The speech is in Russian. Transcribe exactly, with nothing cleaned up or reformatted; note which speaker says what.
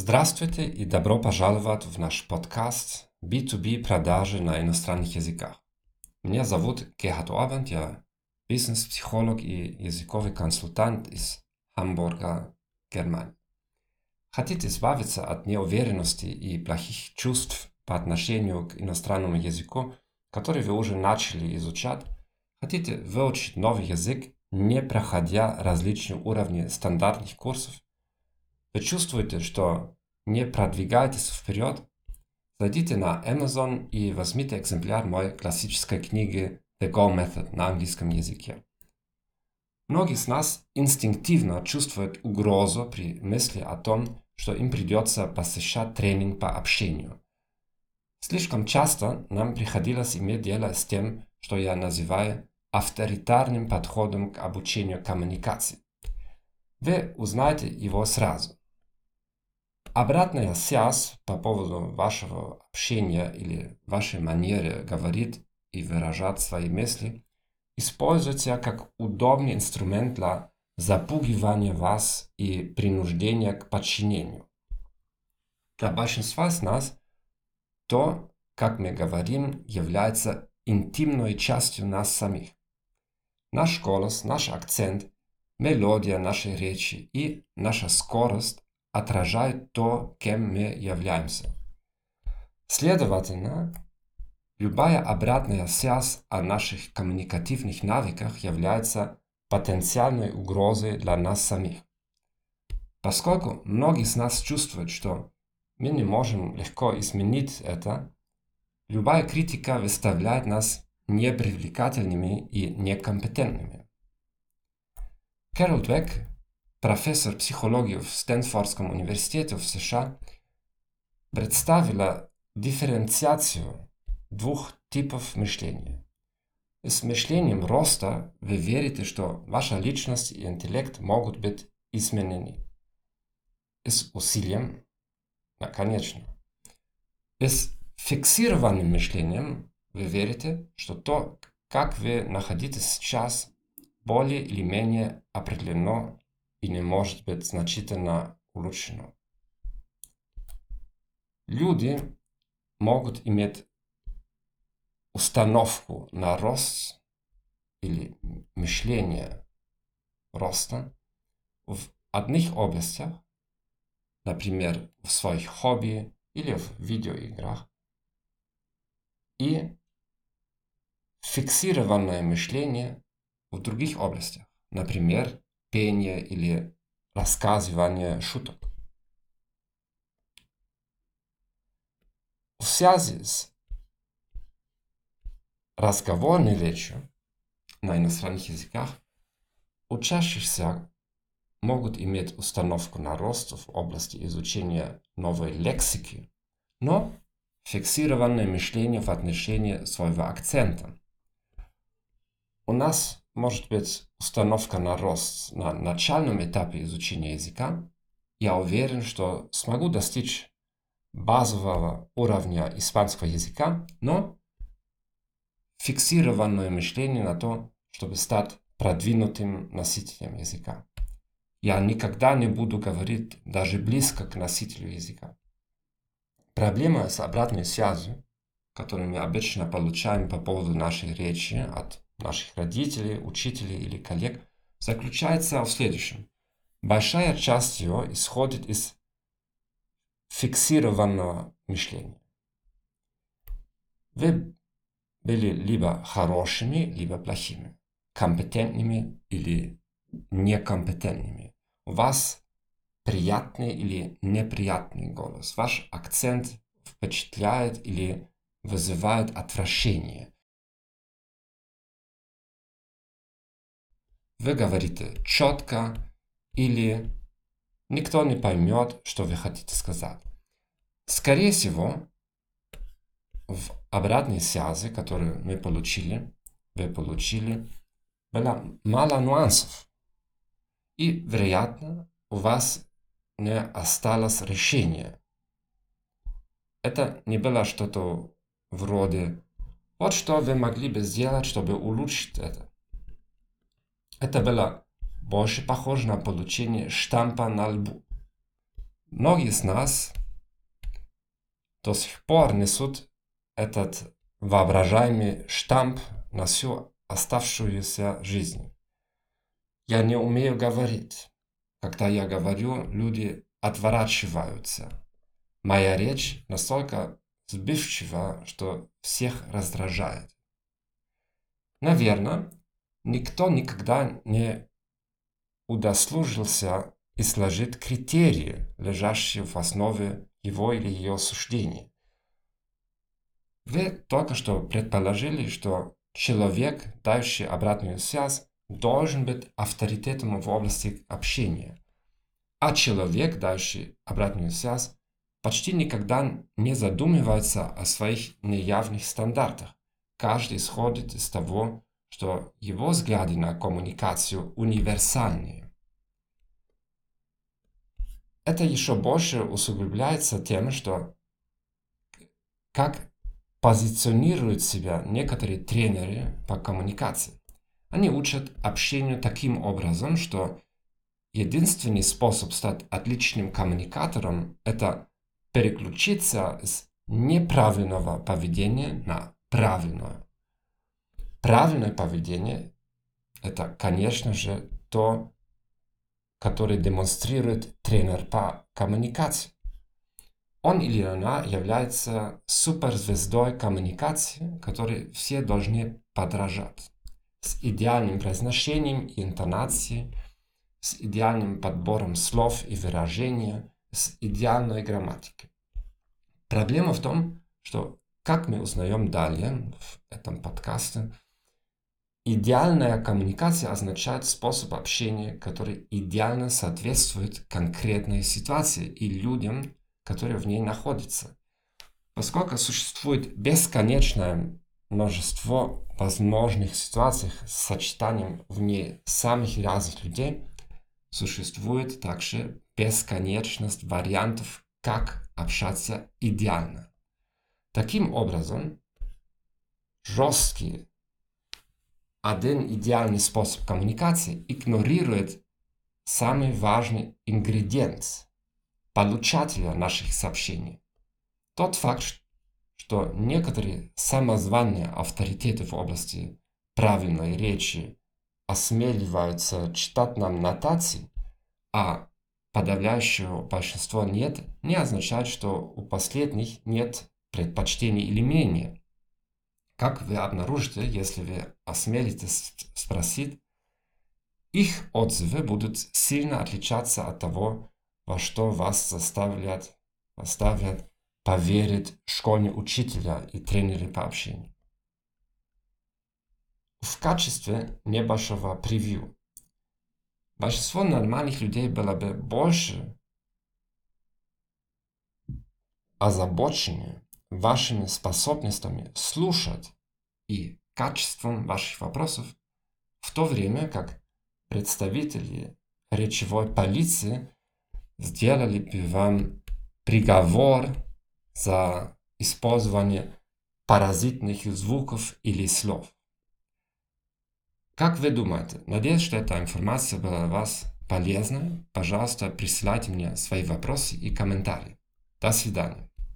Speaker 1: Здравствуйте и добро пожаловать в наш подкаст би ту би продажи на иностранных языках. Меня зовут Gerhard Orban, я бизнес-психолог и языковый консультант из Хамбурга, Германия. Хотите избавиться от неуверенности и плохих чувств по отношению к иностранному языку, который вы уже начали изучать? Хотите выучить новый язык, не проходя различные уровни стандартных курсов? Вы чувствуете, что не продвигаетесь вперед? Зайдите на Amazon и возьмите экземпляр моей классической книги The Go Method на английском языке. Многие из нас инстинктивно чувствуют угрозу при мысли о том, что им придется посещать тренинг по общению. Слишком часто нам приходилось иметь дело с тем, что я называю авторитарным подходом к обучению коммуникации. Вы узнаете его сразу. Обратная связь по поводу вашего общения или вашей манеры говорить и выражать свои мысли используется как удобный инструмент для запугивания вас и принуждения к подчинению. Для большинства из нас то, как мы говорим, является интимной частью нас самих. Наш голос, наш акцент, мелодия нашей речи и наша скорость отражают то, кем мы являемся. Следовательно, любая обратная связь о наших коммуникативных навыках является потенциальной угрозой для нас самих. Поскольку многие из нас чувствуют, что мы не можем легко изменить это, любая критика выставляет нас непривлекательными и некомпетентными. Кэрол Двек, профессор психологии в Стэнфордском университете в США, представила дифференциацию двух типов мышления. С мышлением роста вы верите, что ваша личность и интеллект могут быть изменены. С усилием, да, конечно. С фиксированным мышлением вы верите, что то, как вы находитесь сейчас, более или менее определено и не может быть значительно улучшено. Люди могут иметь установку на рост или мышление роста в одних областях, например, в своих хобби или в видеоиграх, и фиксированное мышление в других областях, например, пение или рассказывание шуток. В связи с разговорной речью на иностранных языках учащиеся могут иметь установку на рост в области изучения новой лексики, но фиксированное мышление в отношении своего акцента. У нас может быть установка на рост на начальном этапе изучения языка. Я уверен, что смогу достичь базового уровня испанского языка, но фиксированное мышление на то, чтобы стать продвинутым носителем языка. Я никогда не буду говорить даже близко к носителю языка. Проблема с обратной связью, которую мы обычно получаем по поводу нашей речи от наших родителей, учителей или коллег, заключается в следующем. Большая часть его исходит из фиксированного мышления. Вы были либо хорошими, либо плохими, компетентными или некомпетентными. У вас приятный или неприятный голос. Ваш акцент впечатляет или вызывает отвращение. Вы говорите четко или никто не поймет, что вы хотите сказать. Скорее всего, в обратной связи, которую мы получили, вы получили, было мало нюансов. И, вероятно, у вас не осталось решения. Это не было что-то вроде «Вот что вы могли бы сделать, чтобы улучшить это». Это было больше похоже на получение штампа на лбу. Многие из нас до сих пор несут этот воображаемый штамп на всю оставшуюся жизнь. Я не умею говорить. Когда я говорю, люди отворачиваются. Моя речь настолько сбивчива, что всех раздражает. Наверное, никто никогда не удосужился изложить критерии, лежащие в основе его или ее суждений. Вы только что предположили, что человек, дающий обратную связь, должен быть авторитетом в области общения. А человек, дающий обратную связь, почти никогда не задумывается о своих неявных стандартах. Каждый исходит из того, что его взгляды на коммуникацию универсальные. Это еще больше усугубляется тем, что как позиционируют себя некоторые тренеры по коммуникации. Они учат общению таким образом, что единственный способ стать отличным коммуникатором – это переключиться с неправильного поведения на правильное. Правильное поведение – это, конечно же, то, которое демонстрирует тренер по коммуникации. Он или она является суперзвездой коммуникации, которой все должны подражать. С идеальным произношением и интонацией, с идеальным подбором слов и выражений, с идеальной грамматикой. Проблема в том, что, как мы узнаем далее в этом подкасте, идеальная коммуникация означает способ общения, который идеально соответствует конкретной ситуации и людям, которые в ней находятся. Поскольку существует бесконечное множество возможных ситуаций с сочетанием в ней самых разных людей, существует также бесконечность вариантов, как общаться идеально. Таким образом, жесткий один идеальный способ коммуникации игнорирует самый важный ингредиент получателя наших сообщений. Тот факт, что некоторые самозваные авторитеты в области правильной речи осмеливаются читать нам нотации, а подавляющего большинства нет, не означает, что у последних нет предпочтений или мнения. Как вы обнаружите, если вы осмелитесь спросить, их отзывы будут сильно отличаться от того, во что вас заставляют, заставят поверить школьные учителя и тренеры по общению. В качестве небольшого превью. Большинство нормальных людей было бы больше озабочены вашими способностями слушать и качеством ваших вопросов, в то время как представители речевой полиции сделали бы вам приговор за использование паразитных звуков или слов. Как вы думаете? Надеюсь, что эта информация была для вас полезной. Пожалуйста, присылайте мне свои вопросы и комментарии. До свидания.